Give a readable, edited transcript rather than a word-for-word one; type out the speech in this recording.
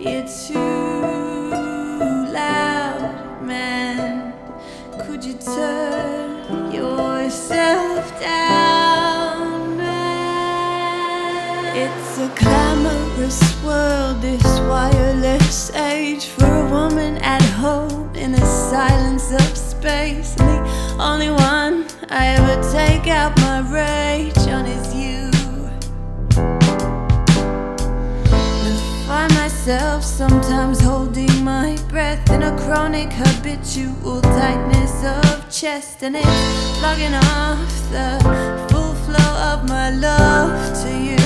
You're too loud, man. Could you turn yourself down, man? It's a glamorous world, this wireless age, for a woman at home in the silence of space. And the only one I ever take out my rage on is you. I find myself sometimes holding my breath in a chronic habitual tightness of chest, and it's logging off the full flow of my love to you.